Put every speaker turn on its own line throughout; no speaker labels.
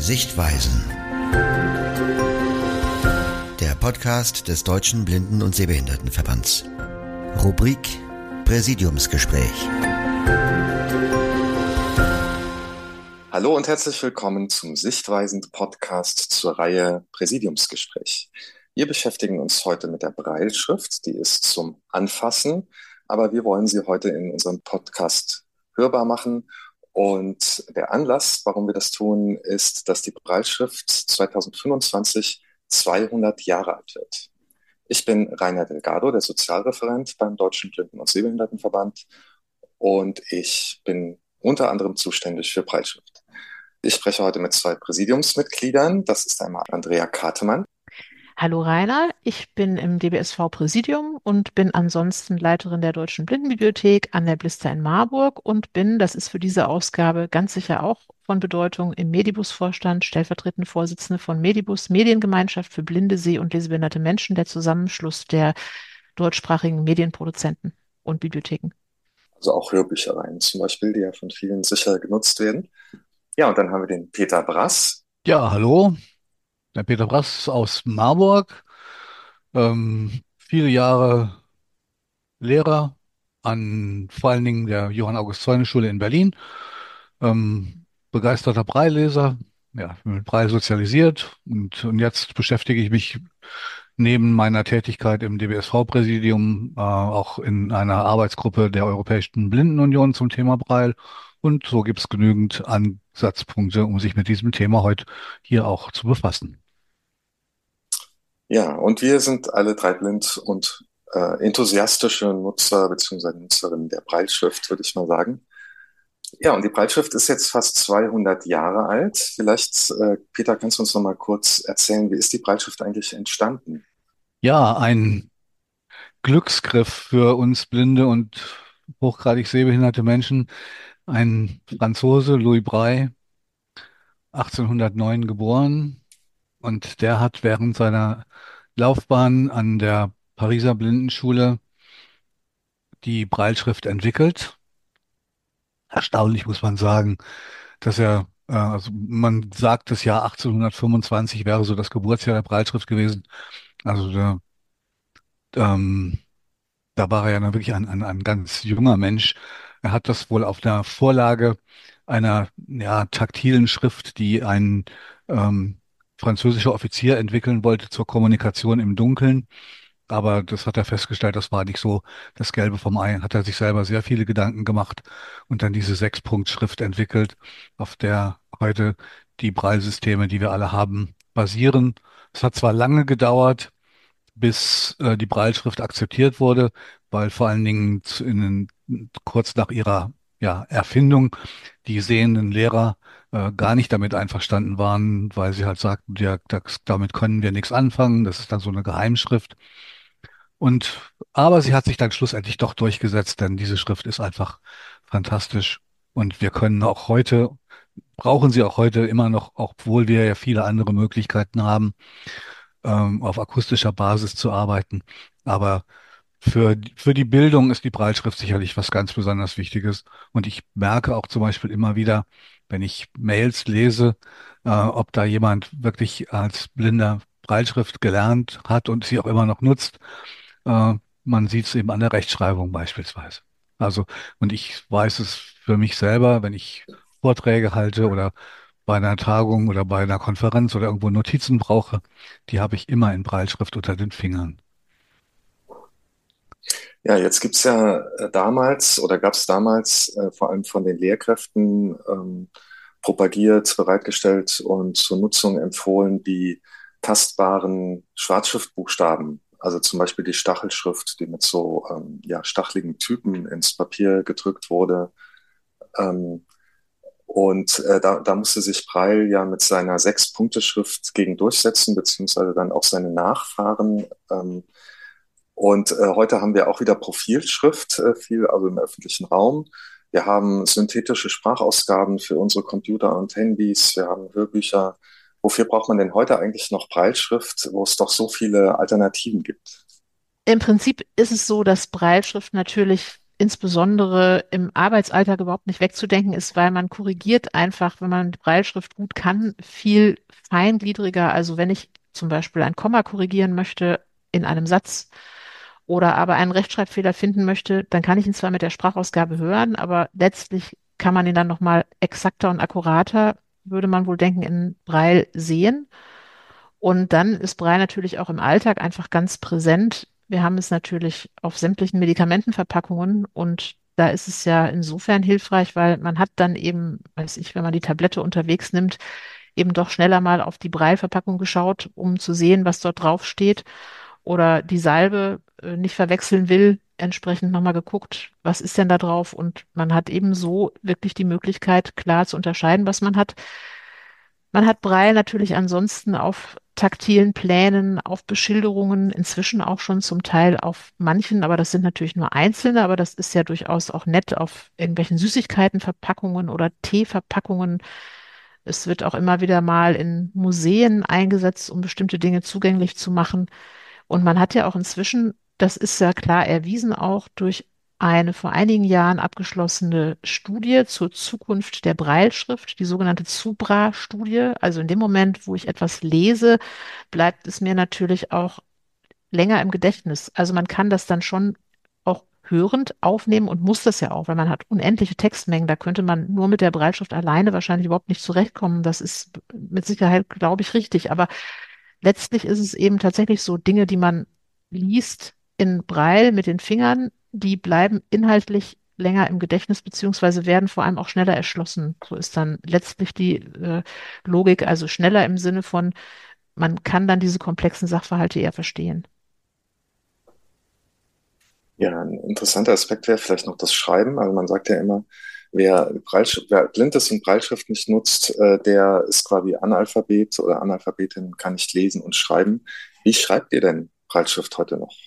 Sichtweisen. Der Podcast des Deutschen Blinden- und Sehbehindertenverbands. Rubrik Präsidiumsgespräch.
Hallo und herzlich willkommen zum Sichtweisen-Podcast zur Reihe Präsidiumsgespräch. Wir beschäftigen uns heute mit der Brailleschrift, die ist zum Anfassen, aber wir wollen sie heute in unserem Podcast hörbar machen. Und der Anlass, warum wir das tun, ist, dass die Brailleschrift 2025 200 Jahre alt wird. Ich bin Rainer Delgado, der Sozialreferent beim Deutschen Blinden- und Sehbehindertenverband, und ich bin unter anderem zuständig für Brailleschrift. Ich spreche heute mit zwei Präsidiumsmitgliedern. Das ist einmal Andrea Katemann.
Hallo Rainer, ich bin im DBSV-Präsidium und bin ansonsten Leiterin der Deutschen Blindenbibliothek an der Blister in Marburg und bin, das ist für diese Ausgabe ganz sicher auch von Bedeutung, im Medibus-Vorstand, stellvertretende Vorsitzende von Medibus, Mediengemeinschaft für blinde, seh- und lesebehinderte Menschen, der Zusammenschluss der deutschsprachigen Medienproduzenten und Bibliotheken.
Also auch Hörbüchereien zum Beispiel, die ja von vielen sicher genutzt werden. Ja, und dann haben wir den Peter Brass.
Ja, hallo, der Peter Brass aus Marburg, viele Jahre Lehrer an vor allen Dingen der Johann-August-Zäune-Schule in Berlin, begeisterter Brailleleser, ja, mit Braille sozialisiert und jetzt beschäftige ich mich neben meiner Tätigkeit im DBSV-Präsidium auch in einer Arbeitsgruppe der Europäischen Blindenunion zum Thema Braille. Und so gibt es genügend Ansatzpunkte, um sich mit diesem Thema heute hier auch zu befassen.
Ja, und wir sind alle drei blind und enthusiastische Nutzer bzw. Nutzerinnen der Brailleschrift, würde ich mal sagen. Ja, und die Brailleschrift ist jetzt fast 200 Jahre alt. Vielleicht, Peter, kannst du uns noch mal kurz erzählen, wie ist die Brailleschrift eigentlich entstanden?
Ja, ein Glücksgriff für uns blinde und hochgradig sehbehinderte Menschen. Ein Franzose, Louis Braille, 1809 geboren, und der hat während seiner Laufbahn an der Pariser Blindenschule die Brailleschrift entwickelt. Erstaunlich muss man sagen, dass also man sagt, das Jahr 1825 wäre so das Geburtsjahr der Brailleschrift gewesen. Also ähm, da war er ja noch wirklich ein ganz junger Mensch. Er hat das wohl auf der Vorlage einer taktilen Schrift, die ein ähm, französischer Offizier entwickeln wollte zur Kommunikation im Dunkeln. Aber das hat er festgestellt, das war nicht so das Gelbe vom Ei. Hat er sich selber sehr viele Gedanken gemacht und dann diese Sechspunktschrift entwickelt, auf der heute die Braillesysteme, die wir alle haben, basieren. Es hat zwar lange gedauert, bis die Brailleschrift akzeptiert wurde, weil vor allen Dingen kurz nach ihrer Erfindung die sehenden Lehrer gar nicht damit einverstanden waren, weil sie halt sagten, ja, damit können wir nichts anfangen. Das ist dann so eine Geheimschrift. Aber sie hat sich dann schlussendlich doch durchgesetzt, denn diese Schrift ist einfach fantastisch. Und wir können auch heute, brauchen sie auch heute immer noch, obwohl wir ja viele andere Möglichkeiten haben, auf akustischer Basis zu arbeiten. Aber für die Bildung ist die Brailleschrift sicherlich was ganz besonders Wichtiges. Und ich merke auch zum Beispiel immer wieder, wenn ich Mails lese, ob da jemand wirklich als Blinder Brailleschrift gelernt hat und sie auch immer noch nutzt. Man sieht es eben an der Rechtschreibung beispielsweise. Also, und ich weiß es für mich selber, wenn ich Vorträge halte oder bei einer Tagung oder bei einer Konferenz oder irgendwo Notizen brauche, die habe ich immer in Brailleschrift unter den Fingern.
Ja, jetzt gibt's ja damals oder gab es damals vor allem von den Lehrkräften propagiert, bereitgestellt und zur Nutzung empfohlen die tastbaren Schwarzschriftbuchstaben. Also zum Beispiel die Stachelschrift, die mit so stacheligen Typen ins Papier gedrückt wurde. Ähm, da musste sich Braille ja mit seiner Sechs-Punkte-Schrift gegen durchsetzen, beziehungsweise dann auch seine Nachfahren. Heute haben wir auch wieder Profilschrift, viel also im öffentlichen Raum. Wir haben synthetische Sprachausgaben für unsere Computer und Handys. Wir haben Hörbücher. Wofür braucht man denn heute eigentlich noch Brailleschrift, wo es doch so viele Alternativen gibt?
Im Prinzip ist es so, dass Brailleschrift natürlich insbesondere im Arbeitsalltag überhaupt nicht wegzudenken ist, weil man korrigiert einfach, wenn man die Brailleschrift gut kann, viel feingliedriger. Also wenn ich zum Beispiel ein Komma korrigieren möchte in einem Satz oder aber einen Rechtschreibfehler finden möchte, dann kann ich ihn zwar mit der Sprachausgabe hören, aber letztlich kann man ihn dann nochmal exakter und akkurater, würde man wohl denken, in Braille sehen. Und dann ist Braille natürlich auch im Alltag einfach ganz präsent. Wir haben es natürlich auf sämtlichen Medikamentenverpackungen und da ist es ja insofern hilfreich, weil man hat dann eben, weiß ich, wenn man die Tablette unterwegs nimmt, eben doch schneller mal auf die Braille-Verpackung geschaut, um zu sehen, was dort drauf steht. Oder die Salbe nicht verwechseln will, entsprechend nochmal geguckt, was ist denn da drauf? Und man hat eben so wirklich die Möglichkeit, klar zu unterscheiden, was man hat. Man hat Braille natürlich ansonsten auf taktilen Plänen, auf Beschilderungen, inzwischen auch schon zum Teil auf manchen, aber das sind natürlich nur einzelne, aber das ist ja durchaus auch nett auf irgendwelchen Süßigkeitenverpackungen oder Teeverpackungen. Es wird auch immer wieder mal in Museen eingesetzt, um bestimmte Dinge zugänglich zu machen. Und man hat ja auch inzwischen, das ist ja klar erwiesen, auch durch eine vor einigen Jahren abgeschlossene Studie zur Zukunft der Brailleschrift, die sogenannte ZUBRA-Studie. Also in dem Moment, wo ich etwas lese, bleibt es mir natürlich auch länger im Gedächtnis. Also man kann das dann schon auch hörend aufnehmen und muss das ja auch, weil man hat unendliche Textmengen. Da könnte man nur mit der Brailleschrift alleine wahrscheinlich überhaupt nicht zurechtkommen. Das ist mit Sicherheit, glaube ich, richtig. Aber letztlich ist es eben tatsächlich so, Dinge, die man liest in Braille mit den Fingern, die bleiben inhaltlich länger im Gedächtnis, beziehungsweise werden vor allem auch schneller erschlossen. So ist dann letztlich die Logik, also schneller im Sinne von, man kann dann diese komplexen Sachverhalte eher verstehen.
Ja, ein interessanter Aspekt wäre vielleicht noch das Schreiben. Also man sagt ja immer, wer blind ist und Brailleschrift nicht nutzt, der ist quasi Analphabet oder Analphabetin, kann nicht lesen und schreiben. Wie schreibt ihr denn Brailleschrift heute noch?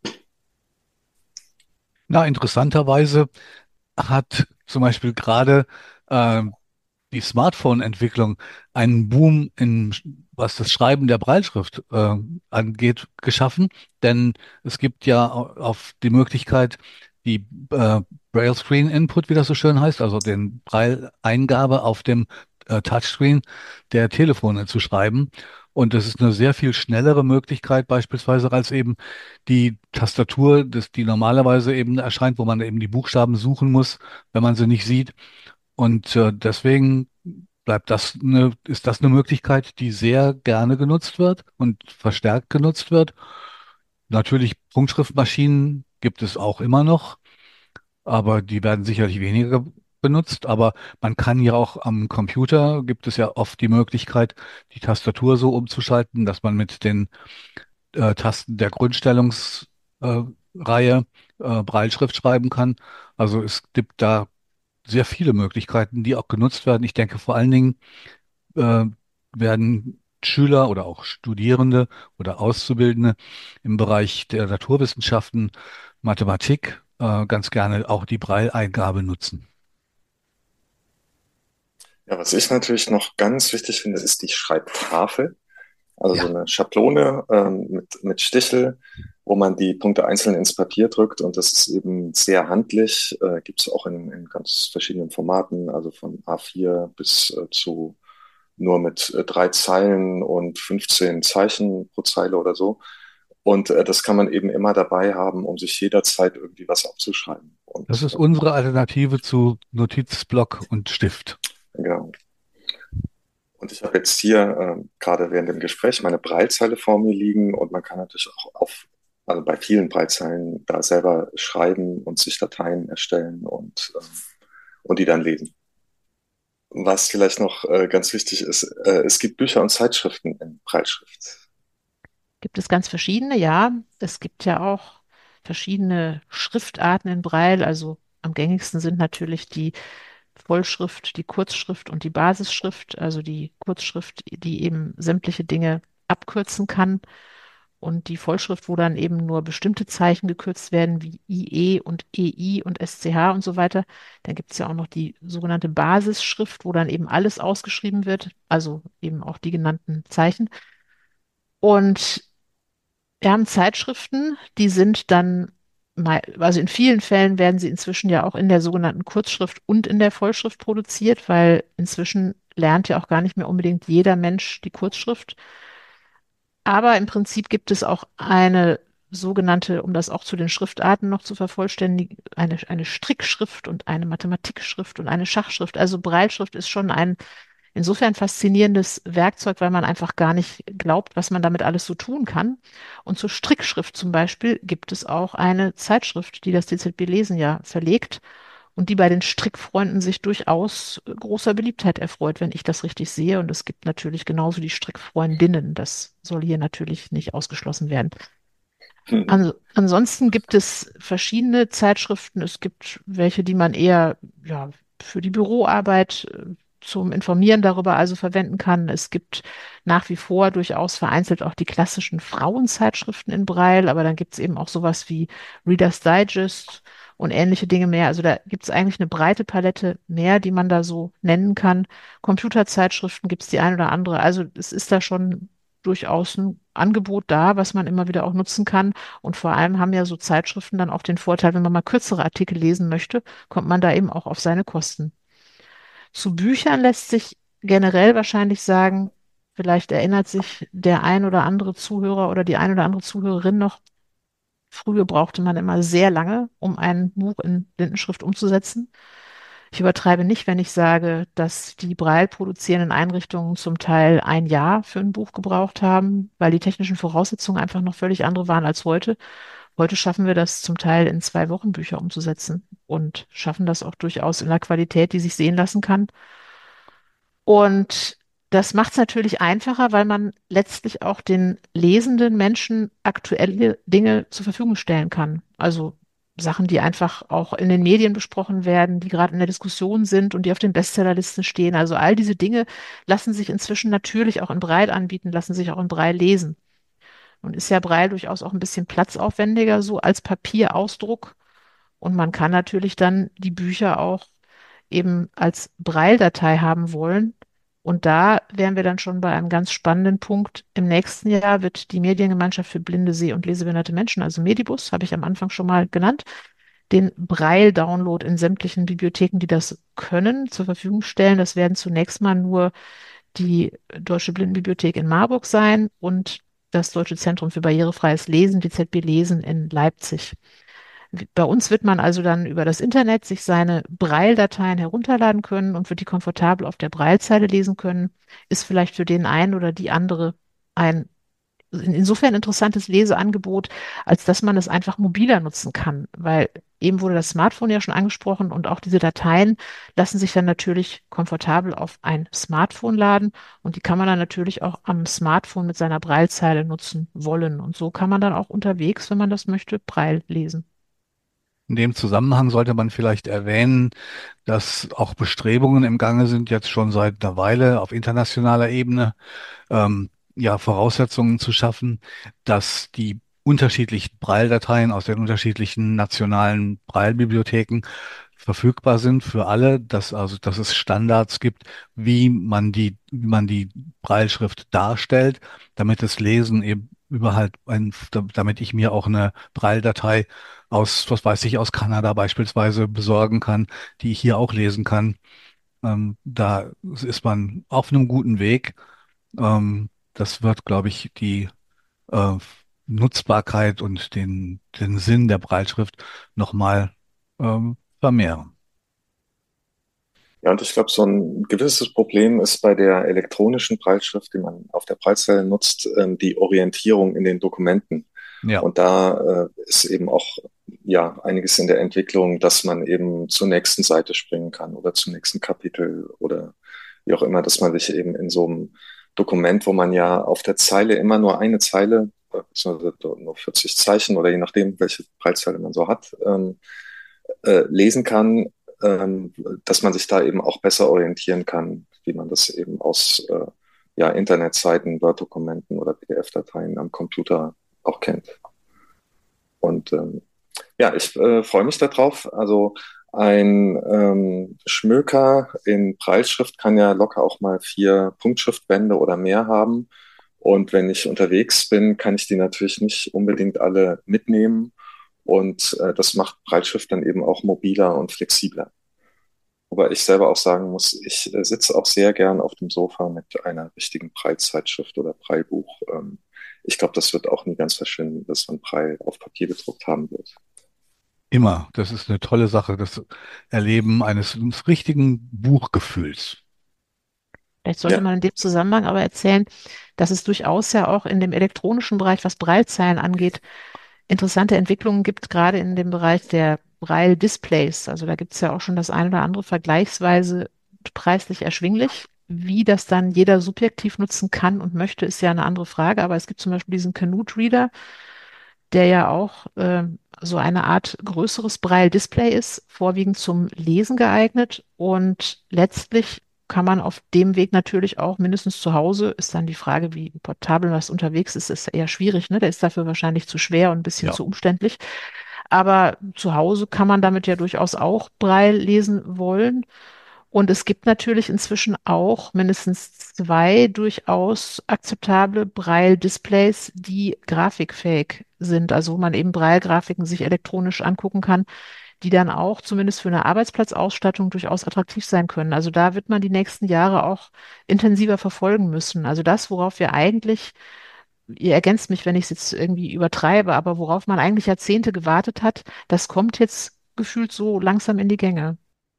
Na, interessanterweise hat zum Beispiel gerade äh, die Smartphone-Entwicklung einen Boom in, was das Schreiben der Brailleschrift angeht, geschaffen. Denn es gibt ja auf die Möglichkeit, die Braille Screen Input, wie das so schön heißt, also den Braille-Eingabe auf dem Touchscreen der Telefone zu schreiben. Und das ist eine sehr viel schnellere Möglichkeit beispielsweise als eben die Tastatur, die normalerweise eben erscheint, wo man eben die Buchstaben suchen muss, wenn man sie nicht sieht. Und deswegen ist das eine Möglichkeit, die sehr gerne genutzt wird und verstärkt genutzt wird. Natürlich, Punktschriftmaschinen gibt es auch immer noch, aber die werden sicherlich weniger benutzt. Aber man kann ja auch am Computer, gibt es ja oft die Möglichkeit, die Tastatur so umzuschalten, dass man mit den Tasten der Grundstellungsreihe Brailleschrift schreiben kann. Also es gibt da sehr viele Möglichkeiten, die auch genutzt werden. Ich denke vor allen Dingen äh, werden Schüler oder auch Studierende oder Auszubildende im Bereich der Naturwissenschaften, Mathematik ganz gerne auch die Braille-Eingabe nutzen.
Ja, was ich natürlich noch ganz wichtig finde, ist die Schreibtafel. Also so
Ja,
eine Schablone mit Stichel, wo man die Punkte einzeln ins Papier drückt und das ist eben sehr handlich. Gibt es auch in ganz verschiedenen Formaten, also von A4 bis zu nur mit 3 Zeilen und 15 Zeichen pro Zeile oder so. Und das kann man eben immer dabei haben, um sich jederzeit irgendwie was aufzuschreiben.
das
Und
ist unsere Alternative zu Notizblock und Stift.
genau. Und ich habe jetzt hier gerade während dem Gespräch meine Braillezeile vor mir liegen und man kann natürlich auch also bei vielen Breitzeilen da selber schreiben und sich Dateien erstellen und die dann lesen. Was vielleicht noch ganz wichtig ist, es gibt Bücher und Zeitschriften in Breitschrift.
Gibt es ganz verschiedene, ja. Es gibt ja auch verschiedene Schriftarten in Braille. Also am gängigsten sind natürlich die Vollschrift, die Kurzschrift und die Basisschrift. Also die Kurzschrift, die eben sämtliche Dinge abkürzen kann. Und die Vollschrift, wo dann eben nur bestimmte Zeichen gekürzt werden, wie IE und EI und SCH und so weiter. Dann gibt es ja auch noch die sogenannte Basisschrift, wo dann eben alles ausgeschrieben wird, also eben auch die genannten Zeichen. Und wir haben Zeitschriften, die sind dann also in vielen Fällen werden sie inzwischen ja auch in der sogenannten Kurzschrift und in der Vollschrift produziert, weil inzwischen lernt ja auch gar nicht mehr unbedingt jeder Mensch die Kurzschrift. Aber im Prinzip gibt es auch eine sogenannte, um das auch zu den Schriftarten noch zu vervollständigen, eine Strickschrift und eine Mathematikschrift und eine Schachschrift. Also Brailleschrift ist schon ein insofern faszinierendes Werkzeug, weil man einfach gar nicht glaubt, was man damit alles so tun kann. Und zur Strickschrift zum Beispiel gibt es auch eine Zeitschrift, die das DZB Lesen ja verlegt und die bei den Strickfreunden sich durchaus großer Beliebtheit erfreut, wenn ich das richtig sehe. Und es gibt natürlich genauso die Strickfreundinnen. Das soll hier natürlich nicht ausgeschlossen werden. Ansonsten gibt es verschiedene Zeitschriften. Es gibt welche, die man eher ja, für die Büroarbeit zum Informieren darüber also verwenden kann. Es gibt nach wie vor durchaus vereinzelt auch die klassischen Frauenzeitschriften in Braille, aber dann gibt es eben auch sowas wie Reader's Digest und ähnliche Dinge mehr. Also da gibt es eigentlich eine breite Palette mehr, die man da so nennen kann. Computerzeitschriften gibt es die ein oder andere. Also es ist da schon durchaus ein Angebot da, was man immer wieder auch nutzen kann. Und vor allem haben ja so Zeitschriften dann auch den Vorteil, wenn man mal kürzere Artikel lesen möchte, kommt man da eben auch auf seine Kosten. Zu Büchern lässt sich generell wahrscheinlich sagen, vielleicht erinnert sich der ein oder andere Zuhörer oder die ein oder andere Zuhörerin noch, früher brauchte man immer sehr lange, um ein Buch in Blindenschrift umzusetzen. Ich übertreibe nicht, wenn ich sage, dass die Braille produzierenden Einrichtungen zum Teil ein Jahr für ein Buch gebraucht haben, weil die technischen Voraussetzungen einfach noch völlig andere waren als heute. Heute schaffen wir das zum Teil in 2 Wochen Bücher umzusetzen und schaffen das auch durchaus in einer Qualität, die sich sehen lassen kann. Und das macht es natürlich einfacher, weil man letztlich auch den lesenden Menschen aktuelle Dinge zur Verfügung stellen kann. Also Sachen, die einfach auch in den Medien besprochen werden, die gerade in der Diskussion sind und die auf den Bestsellerlisten stehen. Also all diese Dinge lassen sich inzwischen natürlich auch in Braille anbieten, lassen sich auch in Braille lesen. Und ist ja Braille durchaus auch ein bisschen platzaufwendiger so als Papierausdruck. Und man kann natürlich dann die Bücher auch eben als Braille-Datei haben wollen. Und da wären wir dann schon bei einem ganz spannenden Punkt. Im nächsten Jahr wird die Mediengemeinschaft für blinde, seh- und lesebehinderte Menschen, also Medibus, habe ich am Anfang schon mal genannt, den Braille-Download in sämtlichen Bibliotheken, die das können, zur Verfügung stellen. Das werden zunächst mal nur die Deutsche Blindenbibliothek in Marburg sein und das Deutsche Zentrum für barrierefreies Lesen, DZB Lesen in Leipzig. Bei uns wird man also dann über das Internet sich seine Braille-Dateien herunterladen können und wird die komfortabel auf der Braillezeile lesen können. Ist vielleicht für den einen oder die andere ein insofern interessantes Leseangebot, als dass man es einfach mobiler nutzen kann, weil eben wurde das Smartphone ja schon angesprochen und auch diese Dateien lassen sich dann natürlich komfortabel auf ein Smartphone laden und die kann man dann natürlich auch am Smartphone mit seiner Braillezeile nutzen wollen. Und so kann man dann auch unterwegs, wenn man das möchte, Braille lesen.
In dem Zusammenhang sollte man vielleicht erwähnen, dass auch Bestrebungen im Gange sind, jetzt schon seit einer Weile auf internationaler Ebene, ja, Voraussetzungen zu schaffen, dass die unterschiedlichen Braille-Dateien aus den unterschiedlichen nationalen Braille-Bibliotheken verfügbar sind für alle, dass es Standards gibt, wie man die Brailleschrift darstellt, damit das Lesen eben überhaupt damit ich mir auch eine Braille-Datei aus, was weiß ich, aus Kanada beispielsweise besorgen kann, die ich hier auch lesen kann. Da ist man auf einem guten Weg. Das wird, glaube ich, die äh, Nutzbarkeit und den Sinn der Breitschrift nochmal vermehren.
Ja, und ich glaube, so ein gewisses Problem ist bei der elektronischen Brailleschrift, die man auf der Braillezeile nutzt, die Orientierung in den Dokumenten.
Ja,
Und da ist eben auch ja einiges in der Entwicklung, dass man eben zur nächsten Seite springen kann oder zum nächsten Kapitel oder wie auch immer, dass man sich eben in so einem Dokument, wo man ja auf der Zeile immer nur eine Zeile, beziehungsweise nur 40 Zeichen oder je nachdem, welche Braillezeile man so hat, lesen kann, ähm, dass man sich da eben auch besser orientieren kann, wie man das eben aus ja, Internetseiten, Word-Dokumenten oder PDF-Dateien am Computer auch kennt. Und ja, ich freue mich darauf. Also ein Schmöker in Brailleschrift kann ja locker auch mal 4 Punktschriftbände oder mehr haben. Und wenn ich unterwegs bin, kann ich die natürlich nicht unbedingt alle mitnehmen. Und das macht Breitschrift dann eben auch mobiler und flexibler. Wobei ich selber auch sagen muss, ich sitze auch sehr gern auf dem Sofa mit einer richtigen Braillezeitschrift oder Braillebuch. Ich glaube, das wird auch nie ganz verschwinden, dass man Braille auf Papier gedruckt haben wird.
Immer. Das ist eine tolle Sache, das Erleben eines richtigen Buchgefühls.
Vielleicht sollte
Ja,
man in dem Zusammenhang aber erzählen, dass es durchaus ja auch in dem elektronischen Bereich, was Braillezeilen angeht, interessante Entwicklungen gibt, gerade in dem Bereich der Braille-Displays. Also da gibt es ja auch schon das eine oder andere vergleichsweise preislich erschwinglich. Wie das dann jeder subjektiv nutzen kann und möchte, ist ja eine andere Frage. Aber es gibt zum Beispiel diesen Canute Reader, der ja auch so eine Art größeres Braille-Display ist, vorwiegend zum Lesen geeignet. Und letztlich kann man auf dem Weg natürlich auch mindestens zu Hause, ist dann die Frage, wie portabel was unterwegs ist, ist eher schwierig, ne? Der ist dafür wahrscheinlich zu schwer und ein bisschen
Ja.
zu umständlich. Aber zu Hause kann man damit ja durchaus auch Braille lesen wollen. Und es gibt natürlich inzwischen auch mindestens zwei durchaus akzeptable Braille-Displays, die grafikfähig sind, also wo man eben Braille-Grafiken sich elektronisch angucken kann, die dann auch zumindest für eine Arbeitsplatzausstattung durchaus attraktiv sein können. Also da wird man die nächsten Jahre auch intensiver verfolgen müssen. Also das, worauf wir eigentlich, ihr ergänzt mich, wenn ich es jetzt irgendwie übertreibe, aber worauf man eigentlich Jahrzehnte gewartet hat, das kommt jetzt gefühlt so langsam in die Gänge.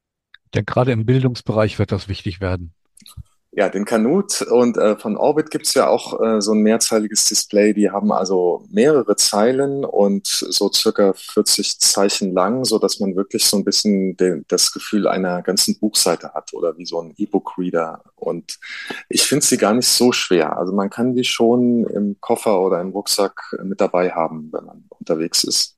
Ja, gerade im Bildungsbereich wird das wichtig werden.
ja, den Canute und von Orbit gibt's ja auch so ein mehrzeiliges Display. Die haben also mehrere Zeilen und so circa 40 Zeichen lang, so dass man wirklich so ein bisschen das Gefühl einer ganzen Buchseite hat oder wie so ein E-Book-Reader. Und ich finde sie gar nicht so schwer. Also man kann die schon im Koffer oder im Rucksack mit dabei haben, wenn man unterwegs ist.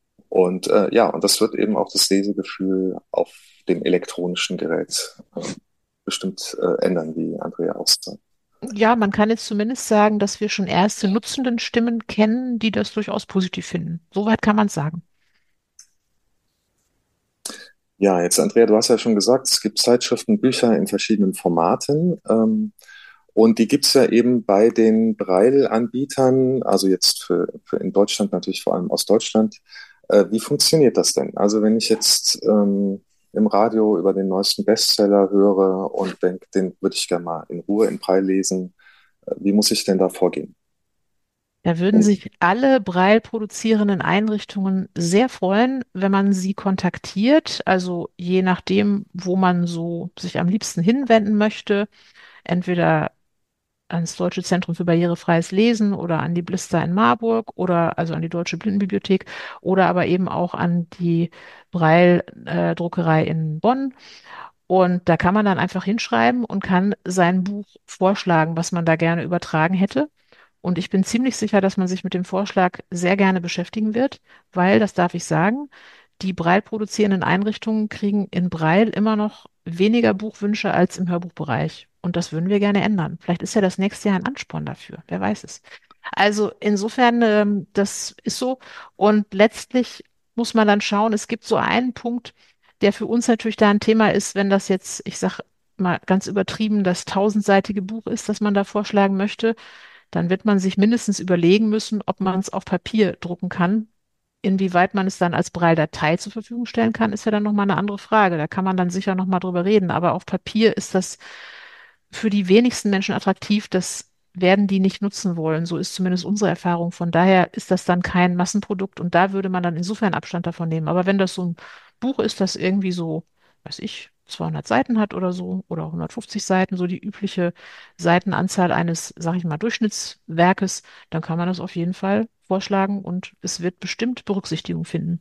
Und ja, und das wird eben auch das Lesegefühl auf dem elektronischen Gerät bestimmt ändern, wie Andrea auch sagt.
Ja, man kann jetzt zumindest sagen, dass wir schon erste nutzenden Stimmen kennen, die das durchaus positiv finden. Soweit kann man es sagen.
Ja, jetzt Andrea, du hast ja schon gesagt, es gibt Zeitschriften, Bücher in verschiedenen Formaten. Und die gibt's ja eben bei den Braille-Anbietern, also jetzt für in Deutschland natürlich vor allem aus Deutschland. Wie funktioniert das denn? Also wenn ich jetzt im Radio über den neuesten Bestseller höre und denke, den würde ich gerne mal in Ruhe in Braille lesen, wie muss ich denn da vorgehen?
Da würden sich alle Braille produzierenden Einrichtungen sehr freuen, wenn man sie kontaktiert. Also je nachdem, wo man so sich am liebsten hinwenden möchte, entweder ans Deutsche Zentrum für barrierefreies Lesen oder an die Blister in Marburg oder also an die Deutsche Blindenbibliothek oder aber eben auch an die Braille-Druckerei in Bonn. Und da kann man dann einfach hinschreiben und kann sein Buch vorschlagen, was man da gerne übertragen hätte. Und ich bin ziemlich sicher, dass man sich mit dem Vorschlag sehr gerne beschäftigen wird, weil, das darf ich sagen, die Braille produzierenden Einrichtungen kriegen in Braille immer noch weniger Buchwünsche als im Hörbuchbereich. Und das würden wir gerne ändern. Vielleicht ist ja das nächste Jahr ein Ansporn dafür. Wer weiß es. Also insofern, das ist so. Und letztlich muss man dann schauen, es gibt so einen Punkt, der für uns natürlich da ein Thema ist, wenn das jetzt, ich sage mal ganz übertrieben, das tausendseitige Buch ist, das man da vorschlagen möchte, dann wird man sich mindestens überlegen müssen, ob man es auf Papier drucken kann. Inwieweit man es dann als Braille-Datei zur Verfügung stellen kann, ist ja dann nochmal eine andere Frage. Da kann man dann sicher nochmal drüber reden. Aber auf Papier ist das für die wenigsten Menschen attraktiv. Das werden die nicht nutzen wollen. So ist zumindest unsere Erfahrung. Von daher ist das dann kein Massenprodukt und da würde man dann insofern Abstand davon nehmen. Aber wenn das so ein Buch ist, das irgendwie so, weiß ich, 200 Seiten hat oder so oder 150 Seiten, so die übliche Seitenanzahl eines, sag ich mal, Durchschnittswerkes, dann kann man das auf jeden Fall vorschlagen und es wird bestimmt Berücksichtigung finden.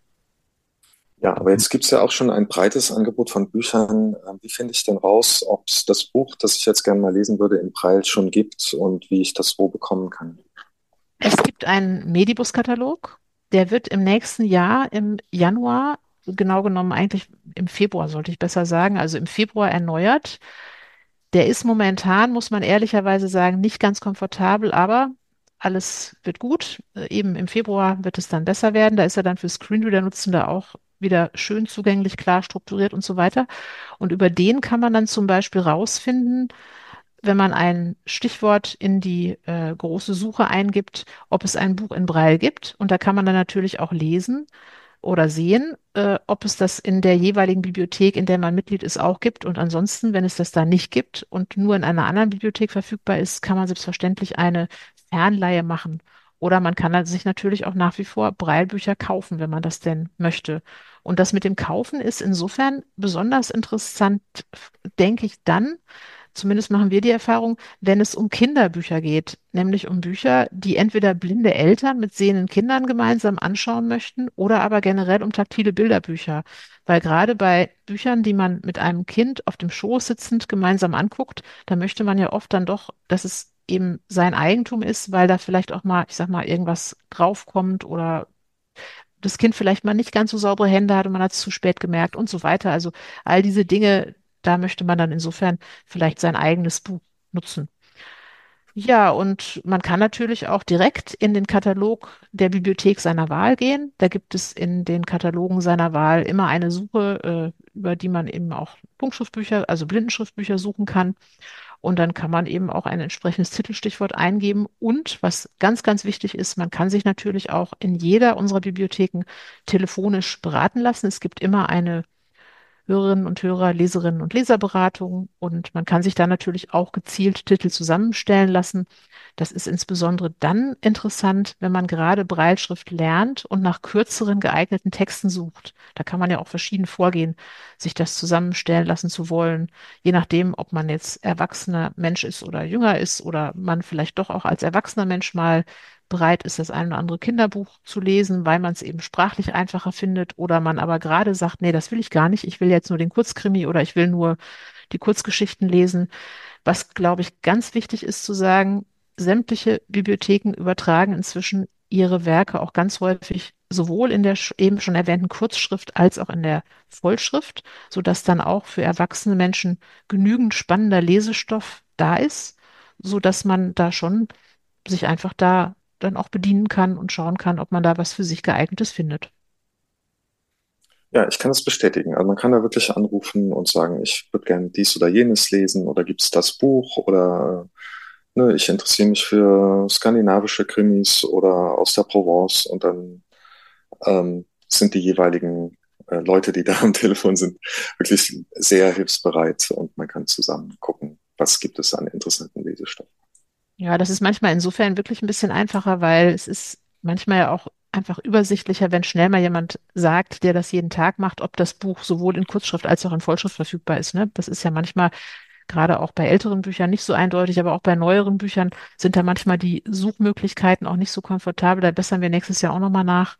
Ja, aber jetzt gibt's ja auch schon ein breites Angebot von Büchern. Wie finde ich denn raus, ob es das Buch, das ich jetzt gerne mal lesen würde, in Braille schon gibt und wie ich das wo bekommen kann?
Es gibt einen Medibus-Katalog, der wird im nächsten Jahr, im Januar, genau genommen eigentlich im Februar, sollte ich besser sagen, also im Februar erneuert. Der ist momentan, muss man ehrlicherweise sagen, nicht ganz komfortabel, aber alles wird gut. Eben im Februar wird es dann besser werden. Da ist er dann für Screenreader-Nutzende auch wieder schön zugänglich, klar strukturiert und so weiter. Und über den kann man dann zum Beispiel rausfinden, wenn man ein Stichwort in die große Suche eingibt, ob es ein Buch in Braille gibt. Und da kann man dann natürlich auch lesen oder sehen, ob es das in der jeweiligen Bibliothek, in der man Mitglied ist, auch gibt. Und ansonsten, wenn es das da nicht gibt und nur in einer anderen Bibliothek verfügbar ist, kann man selbstverständlich eine Fernleihe machen. Oder man kann dann sich natürlich auch nach wie vor Braillebücher kaufen, wenn man das denn möchte. Und das mit dem Kaufen ist insofern besonders interessant, denke ich dann, zumindest machen wir die Erfahrung, wenn es um Kinderbücher geht, nämlich um Bücher, die entweder blinde Eltern mit sehenden Kindern gemeinsam anschauen möchten oder aber generell um taktile Bilderbücher. Weil gerade bei Büchern, die man mit einem Kind auf dem Schoß sitzend gemeinsam anguckt, da möchte man ja oft dann doch, dass es eben sein Eigentum ist, weil da vielleicht auch mal, ich sag mal, irgendwas draufkommt oder das Kind vielleicht mal nicht ganz so saubere Hände hat und man hat es zu spät gemerkt und so weiter. Also all diese Dinge, da möchte man dann insofern vielleicht sein eigenes Buch nutzen. Ja, und man kann natürlich auch direkt in den Katalog der Bibliothek seiner Wahl gehen. Da gibt es in den Katalogen seiner Wahl immer eine Suche, über die man eben auch Punktschriftbücher, also Blindenschriftbücher suchen kann. Und dann kann man eben auch ein entsprechendes Titelstichwort eingeben. Und was ganz, ganz wichtig ist, man kann sich natürlich auch in jeder unserer Bibliotheken telefonisch beraten lassen. Es gibt immer eine Hörerinnen und Hörer, Leserinnen und Leserberatung und man kann sich da natürlich auch gezielt Titel zusammenstellen lassen. Das ist insbesondere dann interessant, wenn man gerade Brailleschrift lernt und nach kürzeren geeigneten Texten sucht. Da kann man ja auch verschieden vorgehen, sich das zusammenstellen lassen zu wollen, je nachdem, ob man jetzt erwachsener Mensch ist oder jünger ist oder man vielleicht doch auch als erwachsener Mensch mal bereit ist, das ein oder andere Kinderbuch zu lesen, weil man es eben sprachlich einfacher findet oder man aber gerade sagt, nee, das will ich gar nicht, ich will jetzt nur den Kurzkrimi oder ich will nur die Kurzgeschichten lesen. Was, glaube ich, ganz wichtig ist zu sagen, sämtliche Bibliotheken übertragen inzwischen ihre Werke auch ganz häufig sowohl in der eben schon erwähnten Kurzschrift als auch in der Vollschrift, sodass dann auch für erwachsene Menschen genügend spannender Lesestoff da ist, sodass man da schon sich einfach da dann auch bedienen kann und schauen kann, ob man da was für sich geeignetes findet.
Ja, ich kann das bestätigen. Also man kann da wirklich anrufen und sagen, ich würde gerne dies oder jenes lesen oder gibt es das Buch oder ne, ich interessiere mich für skandinavische Krimis oder aus der Provence und dann sind die jeweiligen Leute, die da am Telefon sind, wirklich sehr hilfsbereit und man kann zusammen gucken, was gibt es an interessanten Lesestoff.
Ja, das ist manchmal insofern wirklich ein bisschen einfacher, weil es ist manchmal ja auch einfach übersichtlicher, wenn schnell mal jemand sagt, der das jeden Tag macht, ob das Buch sowohl in Kurzschrift als auch in Vollschrift verfügbar ist. Ne? Das ist ja manchmal gerade auch bei älteren Büchern nicht so eindeutig, aber auch bei neueren Büchern sind da manchmal die Suchmöglichkeiten auch nicht so komfortabel. Da bessern wir nächstes Jahr auch nochmal nach.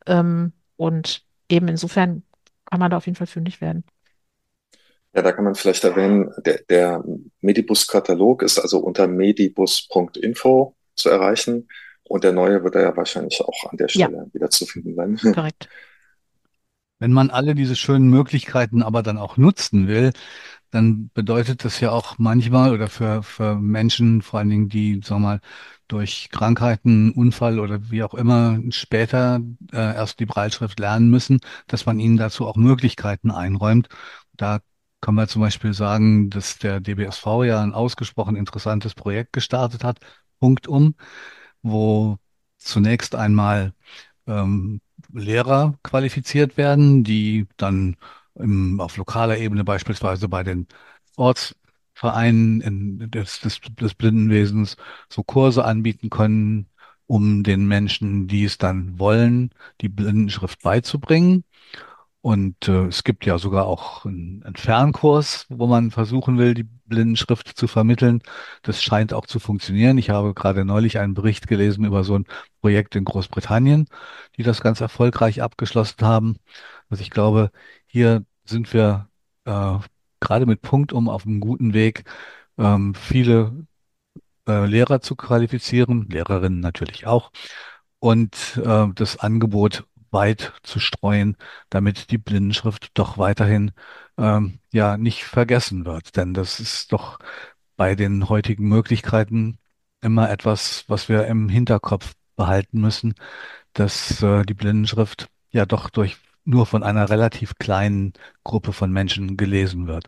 Und eben insofern kann man da auf jeden Fall fündig werden.
Ja, da kann man vielleicht erwähnen, der Medibus-Katalog ist also unter medibus.info zu erreichen und der neue wird ja wahrscheinlich auch an der
Ja,
Stelle wieder zu finden sein.
korrekt.
Wenn man alle diese schönen Möglichkeiten aber dann auch nutzen will, dann bedeutet das ja auch manchmal oder für Menschen, vor allen Dingen, die, sagen wir mal, durch Krankheiten, Unfall oder wie auch immer später erst die Brailleschrift lernen müssen, dass man ihnen dazu auch Möglichkeiten einräumt. Da kann man zum Beispiel sagen, dass der DBSV ja ein ausgesprochen interessantes Projekt gestartet hat, Punktum, wo zunächst einmal ähm, Lehrer qualifiziert werden, die dann auf lokaler Ebene beispielsweise bei den Ortsvereinen des Blindenwesens so Kurse anbieten können, um den Menschen, die es dann wollen, die Blindenschrift beizubringen. Und es gibt ja sogar auch einen Fernkurs, wo man versuchen will, die Blindenschrift zu vermitteln. Das scheint auch zu funktionieren. Ich habe gerade neulich einen Bericht gelesen über so ein Projekt in Großbritannien, die das ganz erfolgreich abgeschlossen haben. Also ich glaube, hier sind wir gerade mit Punktum auf einem guten Weg, viele Lehrer zu qualifizieren, Lehrerinnen natürlich auch, und das Angebot weit zu streuen, damit die Blindenschrift doch weiterhin ja nicht vergessen wird. Denn das ist doch bei den heutigen Möglichkeiten immer etwas, was wir im Hinterkopf behalten müssen, dass die Blindenschrift ja doch durch nur von einer relativ kleinen Gruppe von Menschen gelesen wird.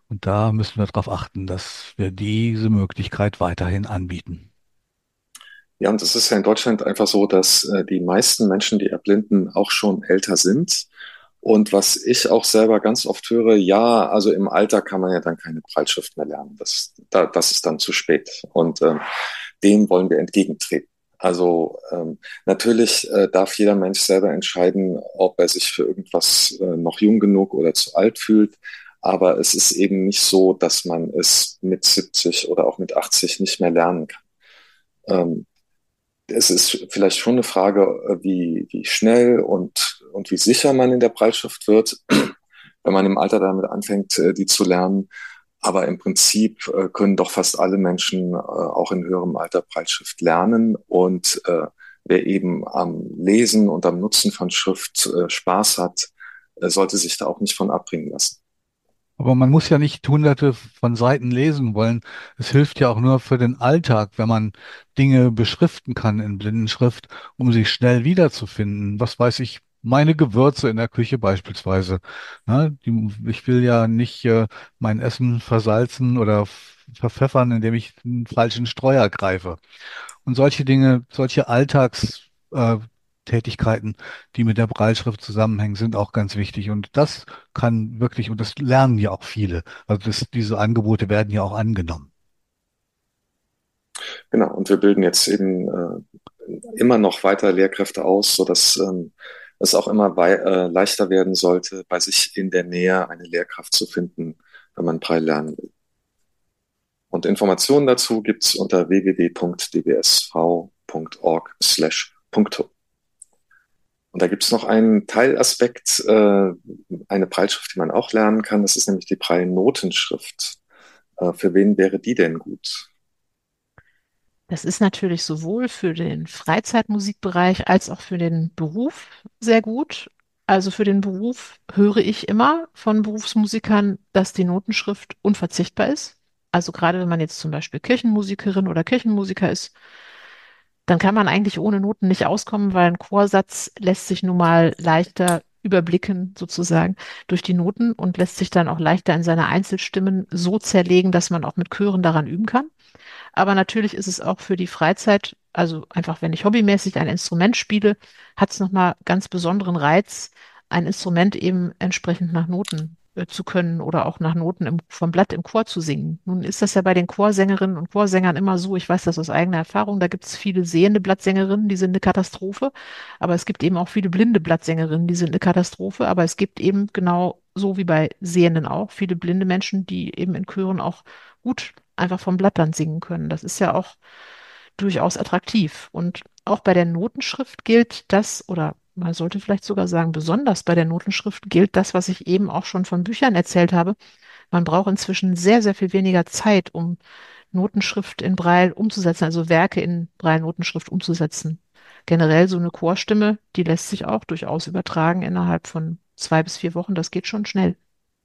Und da müssen wir darauf achten, dass wir diese Möglichkeit weiterhin anbieten.
Ja, und es ist ja in Deutschland einfach so, dass die meisten Menschen, die erblinden, auch schon älter sind. Und was ich auch selber ganz oft höre, ja, also im Alter kann man ja dann keine Breitschrift mehr lernen. Das ist dann zu spät. Und dem wollen wir entgegentreten. Also natürlich darf jeder Mensch selber entscheiden, ob er sich für irgendwas noch jung genug oder zu alt fühlt. Aber es ist eben nicht so, dass man es mit 70 oder auch mit 80 nicht mehr lernen kann. Es ist vielleicht schon eine Frage, wie schnell und wie sicher man in der Breitschrift wird, wenn man im Alter damit anfängt, die zu lernen. Aber im Prinzip können doch fast alle Menschen auch in höherem Alter Breitschrift lernen. Und wer eben am Lesen und am Nutzen von Schrift Spaß hat, sollte sich da auch nicht von abbringen lassen.
Aber man muss ja nicht hunderte von Seiten lesen wollen. Es hilft ja auch nur für den Alltag, wenn man Dinge beschriften kann in Blindenschrift, um sie schnell wiederzufinden. Was weiß ich, meine Gewürze in der Küche beispielsweise. Ich will ja nicht mein Essen versalzen oder verpfeffern, indem ich einen falschen Streuer greife. Und solche Dinge, solche Tätigkeiten, die mit der Brailleschrift zusammenhängen, sind auch ganz wichtig. Und das kann wirklich, und das lernen ja auch viele. Also diese Angebote werden ja auch angenommen.
Genau, und wir bilden jetzt eben immer noch weiter Lehrkräfte aus, sodass es auch immer leichter werden sollte, bei sich in der Nähe eine Lehrkraft zu finden, wenn man Braille lernen will. Und Informationen dazu gibt's unter www.dbsv.org/punkto. Und da gibt's noch einen Teilaspekt, eine Brailleschrift, die man auch lernen kann. Das ist nämlich die Braille-Notenschrift. Für wen wäre die denn gut?
Das ist natürlich sowohl für den Freizeitmusikbereich als auch für den Beruf sehr gut. Also für den Beruf höre ich immer von Berufsmusikern, dass die Notenschrift unverzichtbar ist. Also gerade wenn man jetzt zum Beispiel Kirchenmusikerin oder Kirchenmusiker ist, dann kann man eigentlich ohne Noten nicht auskommen, weil ein Chorsatz lässt sich nun mal leichter überblicken, sozusagen, durch die Noten und lässt sich dann auch leichter in seine Einzelstimmen so zerlegen, dass man auch mit Chören daran üben kann. Aber natürlich ist es auch für die Freizeit, also einfach, wenn ich hobbymäßig ein Instrument spiele, hat es nochmal ganz besonderen Reiz, ein Instrument eben entsprechend nach Noten zu können oder auch nach Noten vom Blatt im Chor zu singen. Nun ist das ja bei den Chorsängerinnen und Chorsängern immer so, ich weiß das aus eigener Erfahrung, da gibt es viele sehende Blattsängerinnen, die sind eine Katastrophe, aber es gibt eben auch viele blinde Blattsängerinnen, die sind eine Katastrophe, aber es gibt eben genau so wie bei Sehenden auch viele blinde Menschen, die eben in Chören auch gut einfach vom Blatt dann singen können. Das ist ja auch durchaus attraktiv. Und auch bei der Notenschrift gilt das, oder man sollte vielleicht sogar sagen, besonders bei der Notenschrift gilt das, was ich eben auch schon von Büchern erzählt habe. Man braucht inzwischen sehr, sehr viel weniger Zeit, um Notenschrift in Braille umzusetzen, also Werke in Braille-Notenschrift umzusetzen. Generell so eine Chorstimme, die lässt sich auch durchaus übertragen innerhalb von 2 bis 4 Wochen. Das geht schon schnell.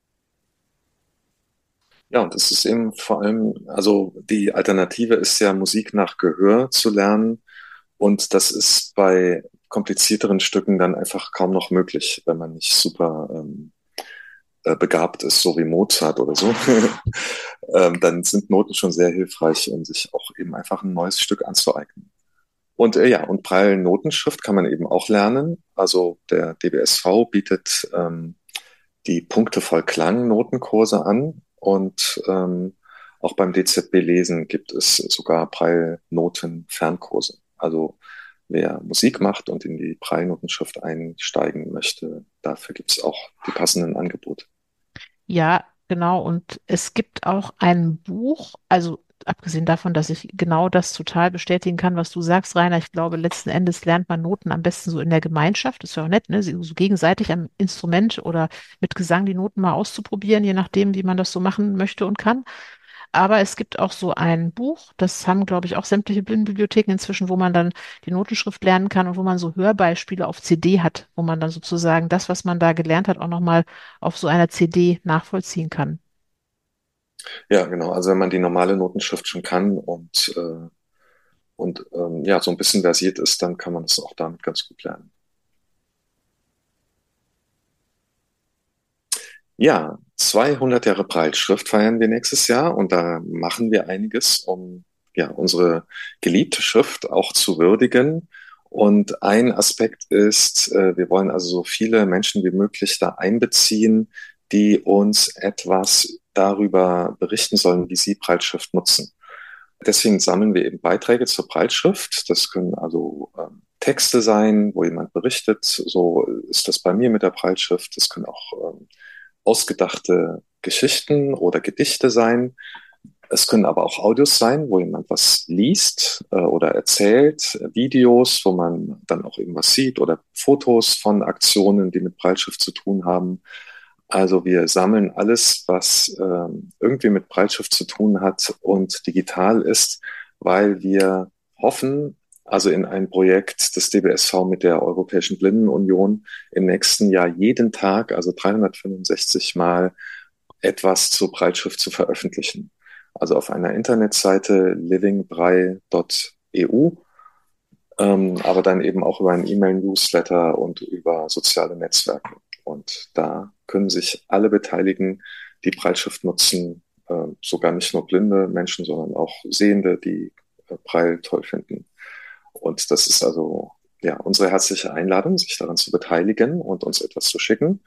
Ja, und es ist eben vor allem, also die Alternative ist ja Musik nach Gehör zu lernen. Und das ist bei komplizierteren Stücken dann einfach kaum noch möglich, wenn man nicht super begabt ist, so wie Mozart oder so. Dann sind Noten schon sehr hilfreich, um sich auch eben einfach ein neues Stück anzueignen. Und ja, und Braille-Notenschrift kann man eben auch lernen. Also der DBSV bietet die Punkte voll Klang Notenkurse an und auch beim DZB Lesen gibt es sogar Braille-Noten Fernkurse. Also wer Musik macht und in die Braille-Notenschrift einsteigen möchte, dafür gibt es auch die passenden Angebote.
Ja, genau. Und es gibt auch ein Buch, also abgesehen davon, dass ich genau das total bestätigen kann, was du sagst, Rainer. Ich glaube, letzten Endes lernt man Noten am besten so in der Gemeinschaft. Ist ja auch nett, ne? So gegenseitig am Instrument oder mit Gesang die Noten mal auszuprobieren, je nachdem, wie man das so machen möchte und kann. Aber es gibt auch so ein Buch, das haben, glaube ich, auch sämtliche Blindenbibliotheken inzwischen, wo man dann die Notenschrift lernen kann und wo man so Hörbeispiele auf CD hat, wo man dann sozusagen das, was man da gelernt hat, auch nochmal auf so einer CD nachvollziehen kann.
Ja, genau. Also wenn man die normale Notenschrift schon kann und ja, so ein bisschen versiert ist, dann kann man es auch damit ganz gut lernen. Ja, 200 Jahre Breitschrift feiern wir nächstes Jahr und da machen wir einiges, um ja unsere geliebte Schrift auch zu würdigen. Und ein Aspekt ist, wir wollen also so viele Menschen wie möglich da einbeziehen, die uns etwas darüber berichten sollen, wie sie Breitschrift nutzen. Deswegen sammeln wir eben Beiträge zur Breitschrift. Das können also Texte sein, wo jemand berichtet, so ist das bei mir mit der Breitschrift. Das können auch ausgedachte Geschichten oder Gedichte sein. Es können aber auch Audios sein, wo jemand was liest oder erzählt, Videos, wo man dann auch irgendwas sieht oder Fotos von Aktionen, die mit Breitschrift zu tun haben. Also wir sammeln alles, was irgendwie mit Breitschrift zu tun hat und digital ist, weil wir hoffen, also in ein Projekt des DBSV mit der Europäischen Blindenunion im nächsten Jahr jeden Tag, also 365 Mal, etwas zur Breitschrift zu veröffentlichen. Also auf einer Internetseite livingbraille.eu, aber dann eben auch über einen E-Mail-Newsletter und über soziale Netzwerke. Und da können sich alle beteiligen, die Breitschrift nutzen, sogar nicht nur blinde Menschen, sondern auch Sehende, die Braille toll finden. Und das ist also ja unsere herzliche Einladung, sich daran zu beteiligen und uns etwas zu schicken.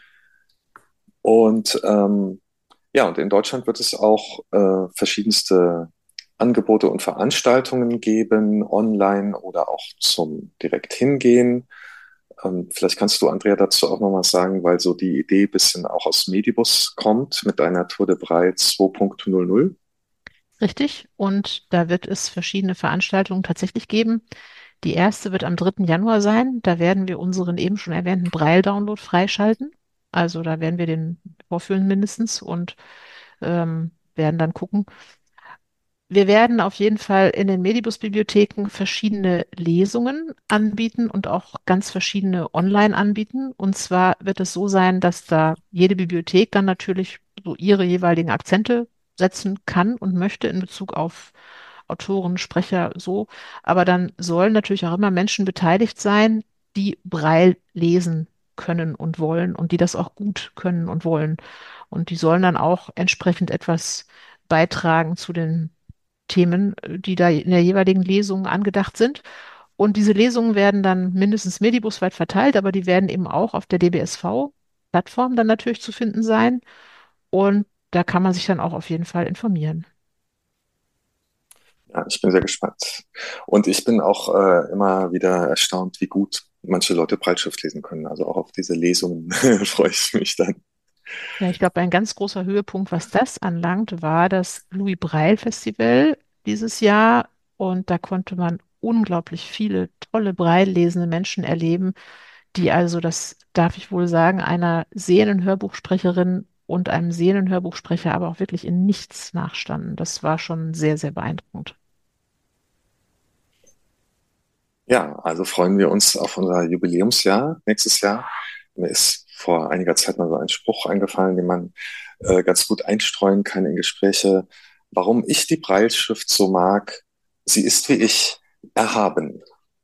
Und ja, und in Deutschland wird es auch verschiedenste Angebote und Veranstaltungen geben, online oder auch zum direkt hingehen. Vielleicht kannst du, Andrea, dazu auch noch mal sagen, weil so die Idee ein bisschen auch aus Medibus kommt mit einer Tour de Braille 2.00.
Richtig. Und da wird es verschiedene Veranstaltungen tatsächlich geben. Die erste wird am 3. Januar sein. Da werden wir unseren eben schon erwähnten Braille-Download freischalten. Also da werden wir den vorführen mindestens und werden dann gucken. Wir werden auf jeden Fall in den Medibus-Bibliotheken verschiedene Lesungen anbieten und auch ganz verschiedene online anbieten. Und zwar wird es so sein, dass da jede Bibliothek dann natürlich so ihre jeweiligen Akzente setzen kann und möchte in Bezug auf Autoren, Sprecher, so. Aber dann sollen natürlich auch immer Menschen beteiligt sein, die Braille lesen können und wollen und die das auch gut können und wollen. Und die sollen dann auch entsprechend etwas beitragen zu den Themen, die da in der jeweiligen Lesung angedacht sind. Und diese Lesungen werden dann mindestens medibusweit verteilt, aber die werden eben auch auf der DBSV-Plattform dann natürlich zu finden sein. Und da kann man sich dann auch auf jeden Fall informieren.
Ja, ich bin sehr gespannt. Und ich bin auch immer wieder erstaunt, wie gut manche Leute Breitschrift lesen können. Also auch auf diese Lesungen freue ich mich dann.
Ja, ich glaube, ein ganz großer Höhepunkt, was das anlangt, war das Louis Braille Festival dieses Jahr. Und da konnte man unglaublich viele tolle Braille lesende Menschen erleben, die also, das darf ich wohl sagen, einer sehenden Hörbuchsprecherin und einem sehenden Hörbuchsprecher aber auch wirklich in nichts nachstanden. Das war schon sehr, sehr beeindruckend.
Ja, also freuen wir uns auf unser Jubiläumsjahr nächstes Jahr. Mir ist vor einiger Zeit mal so ein Spruch eingefallen, den man ganz gut einstreuen kann in Gespräche. Warum ich die Brailleschrift so mag, sie ist wie ich, erhaben.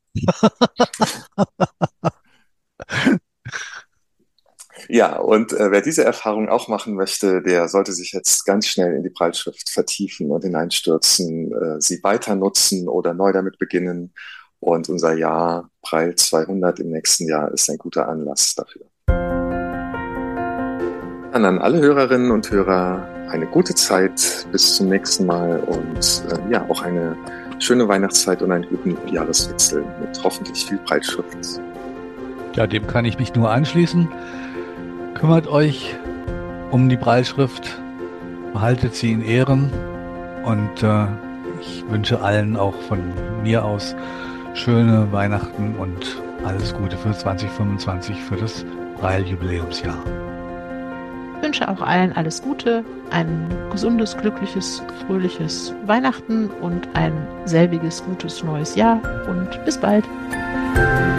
Ja, und wer diese Erfahrung auch machen möchte, der sollte sich jetzt ganz schnell in die Brailleschrift vertiefen und hineinstürzen, sie weiter nutzen oder neu damit beginnen. Und unser Jahr Braille 200 im nächsten Jahr ist ein guter Anlass dafür. Dann an alle Hörerinnen und Hörer eine gute Zeit bis zum nächsten Mal und ja, auch eine schöne Weihnachtszeit und einen guten Jahreswechsel mit hoffentlich viel Breitschrift.
Ja, dem kann ich mich nur anschließen. Kümmert euch um die Brailleschrift, behaltet sie in Ehren und ich wünsche allen auch von mir aus schöne Weihnachten und alles Gute für 2025, für das Braille-Jubiläumsjahr.
Ich wünsche auch allen alles Gute, ein gesundes, glückliches, fröhliches Weihnachten und ein selbiges, gutes neues Jahr und bis bald.